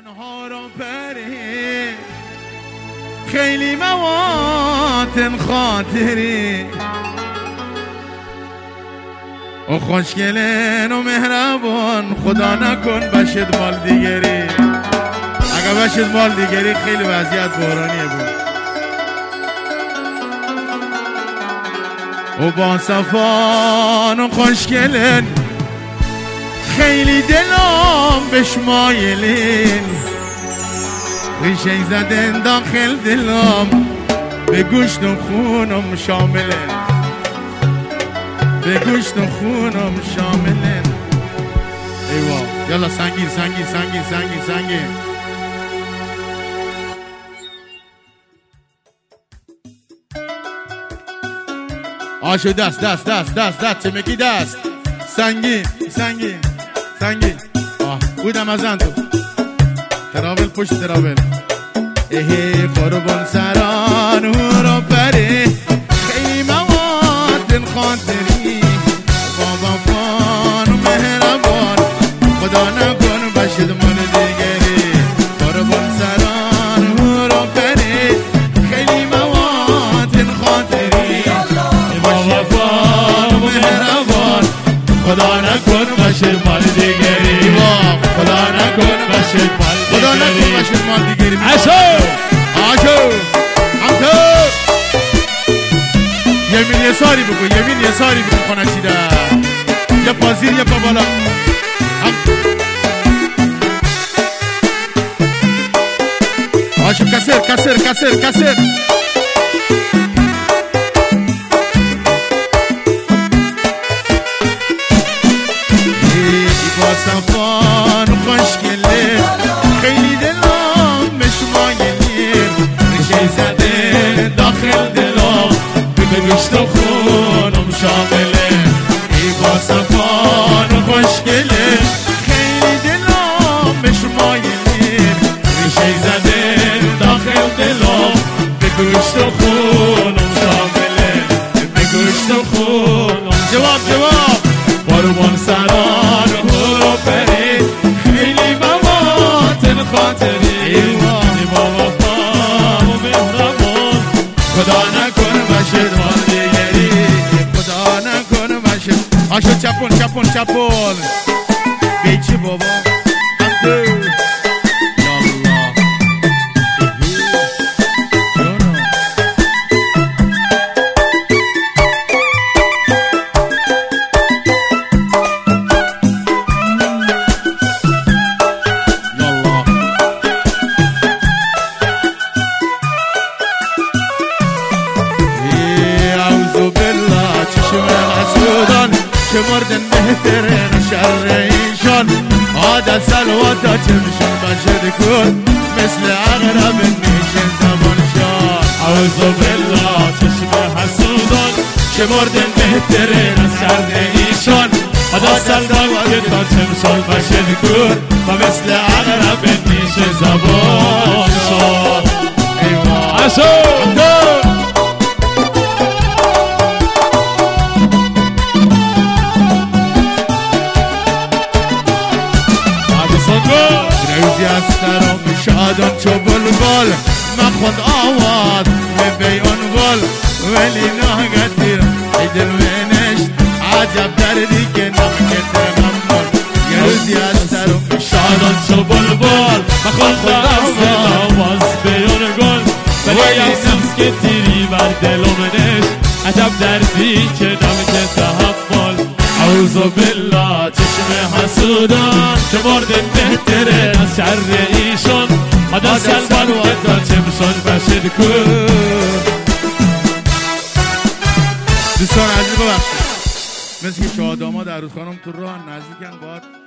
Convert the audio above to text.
تنها رو پری خیلی مواتن خاطری و خوشگلن و مهربان خدا نکن بشد مال دیگری. اگه بشد مال دیگری خیلی وضعیت بحرانیه بود. و با صفان و خوشگلن خیلی دلم بشمایلین ریشه زدن داخل دلم به گوشت و خونم شاملن به گوشت و خونم شاملن. ایوا یالا سنگین سنگین سنگین سنگین سنگین. آشو دست دست دست دست دست چمکی دست سنگین سنگین سنگین. بودم از تو تراول پشت تراول ایه قربان سران رو پره خیلی مواد خاطری بابا فان و مهربان خدا نکن بشد مال دیگری. قربان سران رو پره خیلی مواد خاطری بابا فان و مهربان خدا نکن بشد مال دیگری. خدا نکن بشد مال دیگری. خدا نکن بشد مال دیگری. آشو یمین یه ساری بگو یمین یه ساری بگو خانه چیده یه پازیر یه پا بالا. آشو کسر کسر کسر کسر. با صفان خوشگله خیلی دلم بشمایلین ریشه زده داخل دلم به گوشت و خونم شامله. ای با صفان خوشگله خیلی دلم بشمایلین ریشه زده داخل دلم به گوشت و خونم شامله به گوشت و خونم. جواب جواب قربان سران رو پری خیلی مواتن خاطری بابا فام و مهربان خدا نکن بشد مال دیگری. خدا نکن بشد. آشو چپون چپون چپون بیچی بابا که مردن بهترین شر ایشان عادت سلواتا چمشن بشد کن مثل اغرب میشن زمانشان. اعوذ بالله چشم حسودان که مردن بهترین شر ایشان عادت سلواتا چمشن بشد کن و مثل اغرب میشن زمانشان. ایوان حسود روزی از سرم شادان چو بلبل مخوند آواز به بیان گل ولی ناگتیر ای دل منشت عجب دردی که نمکت غمبال. یه روزی از سرم شادان چو بلبل مخوند آواز بیان گل ولی افسوس که تیری بر دلم نشت عجب دردی که نمکت غمبال. اعوذ بالله چشم حسودان که مردن بهتره از شر ایشان عادت سلمان و عدد چمشان بشد کن. دوستان عزیز ببخشید مثل که شاداما در روز خانم تو راه نزدیکن باید